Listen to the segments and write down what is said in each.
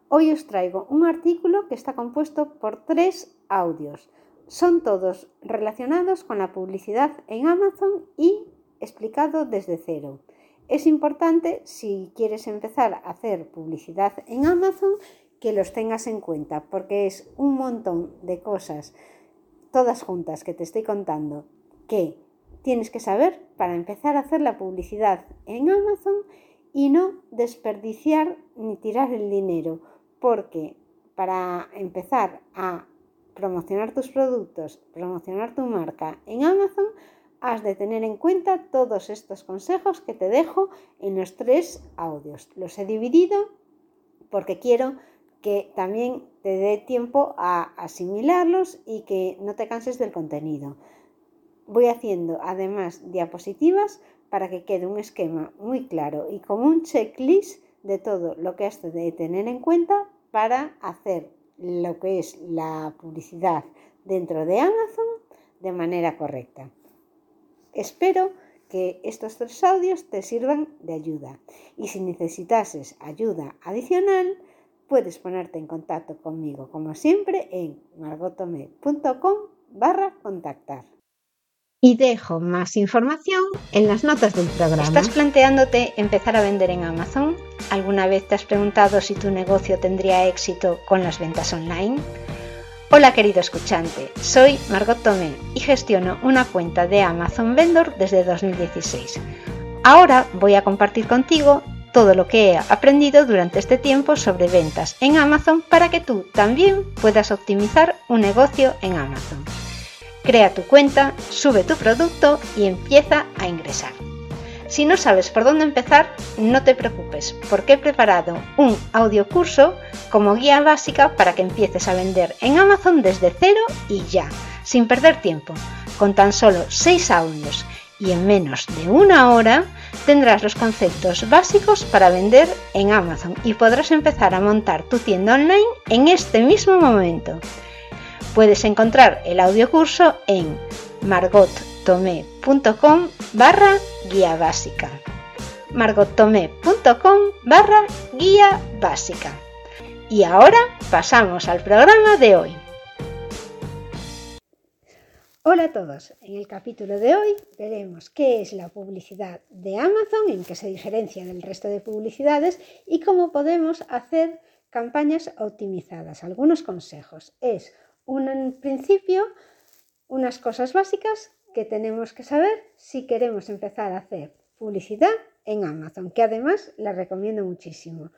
Hoy os traigo un artículo que está compuesto por 3 audios. Son todos relacionados con la publicidad en Amazon y explicado desde cero. Es importante, si quieres empezar a hacer publicidad en Amazon, que los tengas en cuenta, porque es un montón de cosas, todas juntas, que te estoy contando, que tienes que saber para empezar a hacer la publicidad en Amazon y no desperdiciar ni tirar el dinero, porque para empezar a promocionar tus productos, promocionar tu marca en Amazon, has de tener en cuenta todos estos consejos que te dejo en los 3 audios. Los he dividido porque quiero que también te dé tiempo a asimilarlos y que no te canses del contenido. Voy haciendo además diapositivas para que quede un esquema muy claro y como un checklist de todo lo que has de tener en cuenta para hacer lo que es la publicidad dentro de Amazon de manera correcta. Espero que estos 3 audios te sirvan de ayuda y si necesitases ayuda adicional puedes ponerte en contacto conmigo como siempre en margotome.com/contactar. Y dejo más información en las notas del programa. ¿Estás planteándote empezar a vender en Amazon? ¿Alguna vez te has preguntado si tu negocio tendría éxito con las ventas online? Hola querido escuchante, soy Margot Tomé y gestiono una cuenta de Amazon Vendor desde 2016. Ahora voy a compartir contigo todo lo que he aprendido durante este tiempo sobre ventas en Amazon para que tú también puedas optimizar un negocio en Amazon. Crea tu cuenta, sube tu producto y empieza a ingresar. Si no sabes por dónde empezar, no te preocupes, porque he preparado un audiocurso como guía básica para que empieces a vender en Amazon desde cero y ya, sin perder tiempo. Con tan solo 6 audios y en menos de 1 hora tendrás los conceptos básicos para vender en Amazon y podrás empezar a montar tu tienda online en este mismo momento. Puedes encontrar el audiocurso en margottomé.com/guía básica. margottomé.com/guía básica. Y ahora pasamos al programa de hoy. Hola a todos, en el capítulo de hoy veremos qué es la publicidad de Amazon, en qué se diferencia del resto de publicidades y cómo podemos hacer campañas optimizadas. Algunos consejos. Es en principio unas cosas básicas que tenemos que saber si queremos empezar a hacer publicidad en Amazon, que además la recomiendo muchísimo.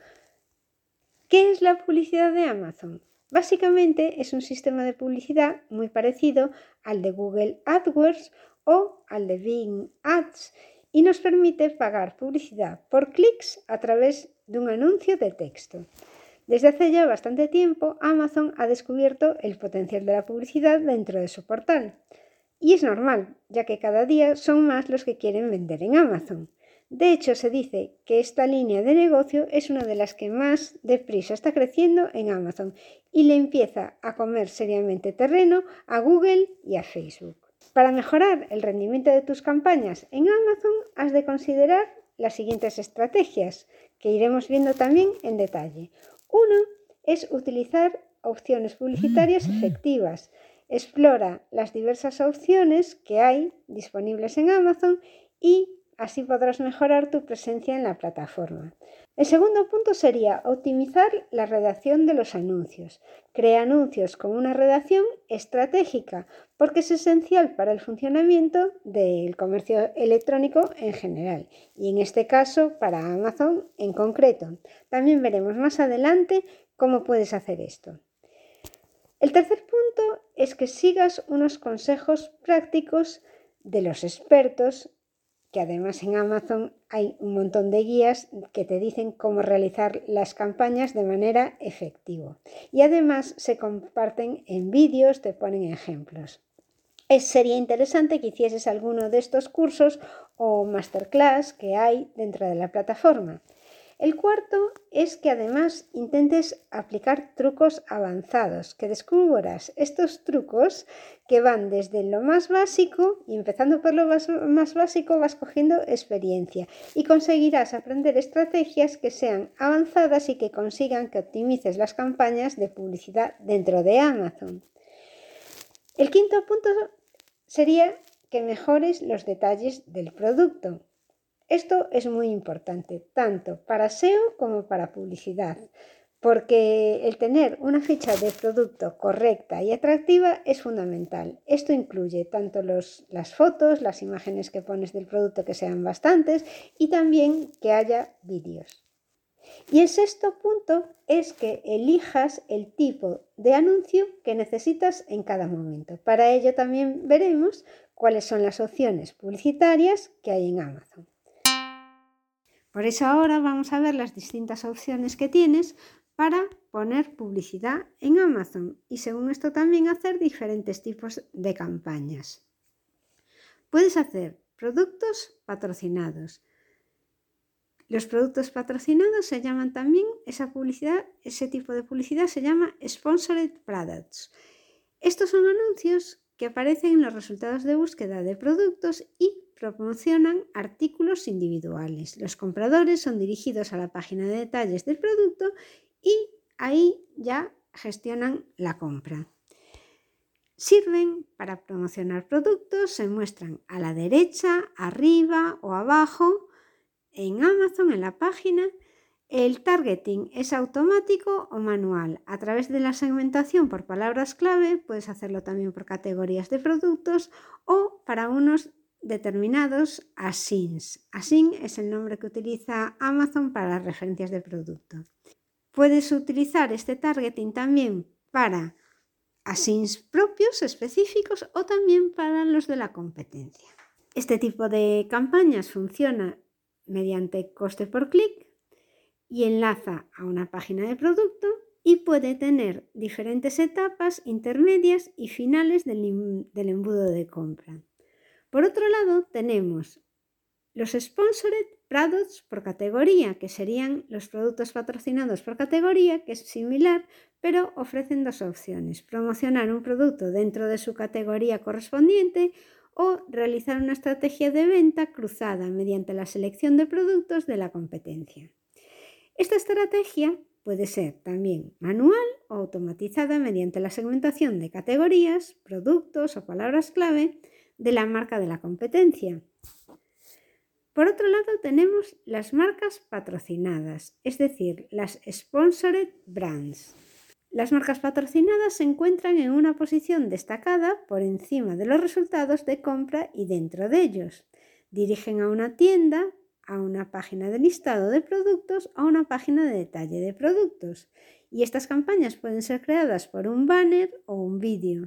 ¿Qué es la publicidad de Amazon? Básicamente es un sistema de publicidad muy parecido al de Google AdWords o al de Bing Ads y nos permite pagar publicidad por clics a través de un anuncio de texto. Desde hace ya bastante tiempo, Amazon ha descubierto el potencial de la publicidad dentro de su portal. Y es normal, ya que cada día son más los que quieren vender en Amazon. De hecho, se dice que esta línea de negocio es una de las que más deprisa está creciendo en Amazon y le empieza a comer seriamente terreno a Google y a Facebook. Para mejorar el rendimiento de tus campañas en Amazon, has de considerar las siguientes estrategias, que iremos viendo también en detalle. 1 es utilizar opciones publicitarias efectivas. Explora las diversas opciones que hay disponibles en Amazon y así podrás mejorar tu presencia en la plataforma. El segundo punto sería optimizar la redacción de los anuncios. Crea anuncios con una redacción estratégica porque es esencial para el funcionamiento del comercio electrónico en general y en este caso para Amazon en concreto. También veremos más adelante cómo puedes hacer esto. El tercer punto es que sigas unos consejos prácticos de los expertos, que además en Amazon hay un montón de guías que te dicen cómo realizar las campañas de manera efectiva. Y además se comparten en vídeos, te ponen ejemplos. Sería interesante que hicieses alguno de estos cursos o masterclass que hay dentro de la plataforma. El cuarto es que además intentes aplicar trucos avanzados, que descubras estos trucos que van desde lo más básico y empezando por lo más básico vas cogiendo experiencia y conseguirás aprender estrategias que sean avanzadas y que consigan que optimices las campañas de publicidad dentro de Amazon. El quinto punto sería que mejores los detalles del producto. Esto es muy importante, tanto para SEO como para publicidad, porque el tener una ficha de producto correcta y atractiva es fundamental. Esto incluye tanto las fotos, las imágenes que pones del producto que sean bastantes y también que haya vídeos. Y el sexto punto es que elijas el tipo de anuncio que necesitas en cada momento. Para ello también veremos cuáles son las opciones publicitarias que hay en Amazon. Por eso ahora vamos a ver las distintas opciones que tienes para poner publicidad en Amazon y según esto también hacer diferentes tipos de campañas. Puedes hacer productos patrocinados. Los productos patrocinados se llaman también, ese tipo de publicidad se llama Sponsored Products. Estos son anuncios que aparecen en los resultados de búsqueda de productos y promocionan artículos individuales. Los compradores son dirigidos a la página de detalles del producto y ahí ya gestionan la compra. Sirven para promocionar productos, se muestran a la derecha, arriba o abajo en Amazon, en la página. El targeting es automático o manual. A través de la segmentación por palabras clave, puedes hacerlo también por categorías de productos o para unos determinados ASINs. ASIN es el nombre que utiliza Amazon para las referencias de producto. Puedes utilizar este targeting también para ASINs propios específicos o también para los de la competencia. Este tipo de campañas funciona mediante coste por clic y enlaza a una página de producto y puede tener diferentes etapas intermedias y finales del embudo de compra. Por otro lado, tenemos los Sponsored Products por categoría, que serían los productos patrocinados por categoría, que es similar, pero ofrecen dos opciones: promocionar un producto dentro de su categoría correspondiente o realizar una estrategia de venta cruzada mediante la selección de productos de la competencia. Esta estrategia puede ser también manual o automatizada mediante la segmentación de categorías, productos o palabras clave de la marca de la competencia. Por otro lado, tenemos las marcas patrocinadas, es decir, las Sponsored Brands. Las marcas patrocinadas se encuentran en una posición destacada por encima de los resultados de compra y dentro de ellos. Dirigen a una tienda, a una página de listado de productos, a una página de detalle de productos. Y estas campañas pueden ser creadas por un banner o un vídeo.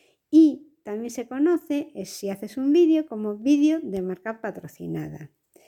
Y también se conoce, si haces un vídeo, como vídeo de marca patrocinada.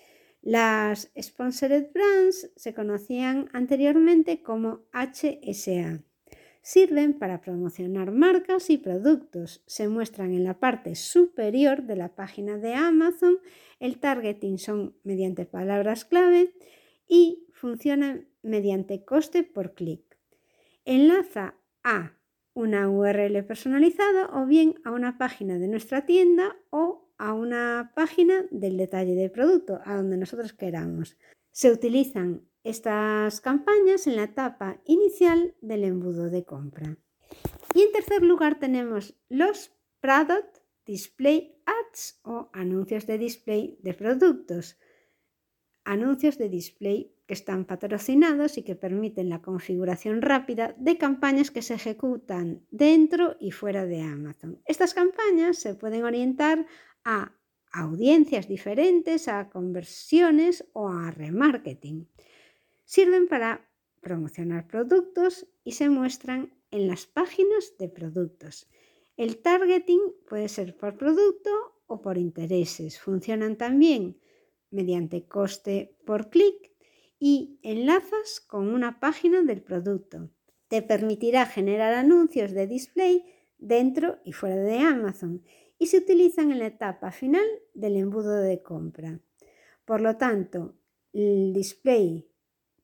Las Sponsored Brands se conocían anteriormente como HSA. Sirven para promocionar marcas y productos. Se muestran en la parte superior de la página de Amazon. El targeting son mediante palabras clave y funcionan mediante coste por clic. Enlaza a una URL personalizada o bien a una página de nuestra tienda o a una página del detalle del producto, a donde nosotros queramos. Se utilizan estas campañas en la etapa inicial del embudo de compra. Y en tercer lugar tenemos los Product Display Ads o anuncios de display de productos. Anuncios de display que están patrocinados y que permiten la configuración rápida de campañas que se ejecutan dentro y fuera de Amazon. Estas campañas se pueden orientar a audiencias diferentes, a conversiones o a remarketing. Sirven para promocionar productos y se muestran en las páginas de productos. El targeting puede ser por producto o por intereses. Funcionan también mediante coste por clic y enlazas con una página del producto. Te permitirá generar anuncios de display dentro y fuera de Amazon y se utilizan en la etapa final del embudo de compra. Por lo tanto, el display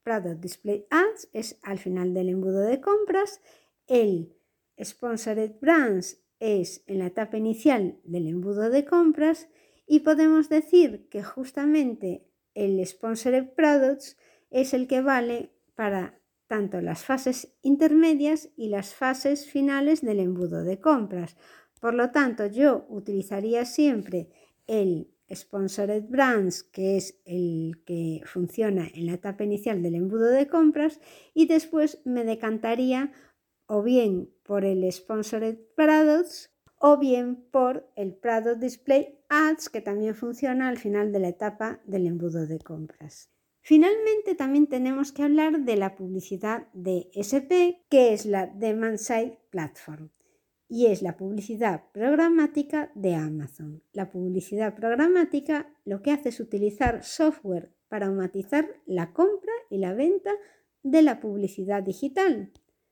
Product Display Ads es al final del embudo de compras, el Sponsored Brands es en la etapa inicial del embudo de compras y podemos decir que justamente el Sponsored Products es el que vale para tanto las fases intermedias y las fases finales del embudo de compras. Por lo tanto, yo utilizaría siempre el Sponsored Brands, que es el que funciona en la etapa inicial del embudo de compras, y después me decantaría o bien por el Sponsored Products o bien por el Product Display Ads, que también funciona al final de la etapa del embudo de compras. Finalmente, también tenemos que hablar de la publicidad DSP, que es la Demand Side Platform, y es la publicidad programática de Amazon. La publicidad programática lo que hace es utilizar software para automatizar la compra y la venta de la publicidad digital.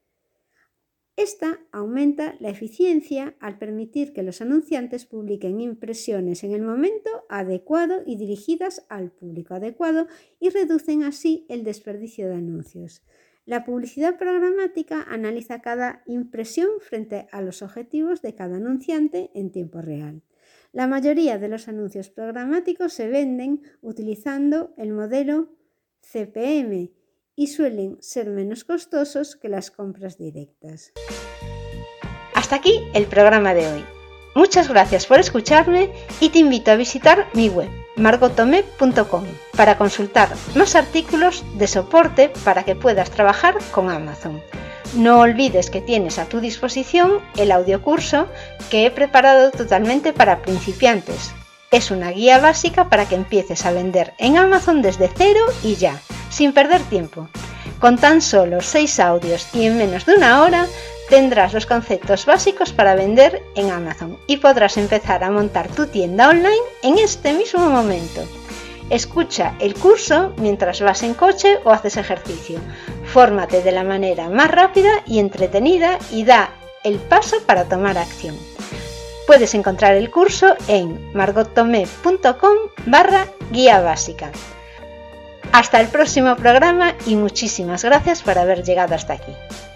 Esta aumenta la eficiencia al permitir que los anunciantes publiquen impresiones en el momento adecuado y dirigidas al público adecuado y reducen así el desperdicio de anuncios. La publicidad programática analiza cada impresión frente a los objetivos de cada anunciante en tiempo real. La mayoría de los anuncios programáticos se venden utilizando el modelo CPM y suelen ser menos costosos que las compras directas. Hasta aquí el programa de hoy. Muchas gracias por escucharme y te invito a visitar mi web margottomé.com para consultar más artículos de soporte para que puedas trabajar con Amazon. No olvides que tienes a tu disposición el audiocurso que he preparado totalmente para principiantes. Es una guía básica para que empieces a vender en Amazon desde cero y ya, sin perder tiempo. Con tan solo 6 audios y en menos de una hora tendrás los conceptos básicos para vender en Amazon y podrás empezar a montar tu tienda online en este mismo momento. Escucha el curso mientras vas en coche o haces ejercicio. Fórmate de la manera más rápida y entretenida y da el paso para tomar acción. Puedes encontrar el curso en margottomé.com/guía básica. Hasta el próximo programa y muchísimas gracias por haber llegado hasta aquí.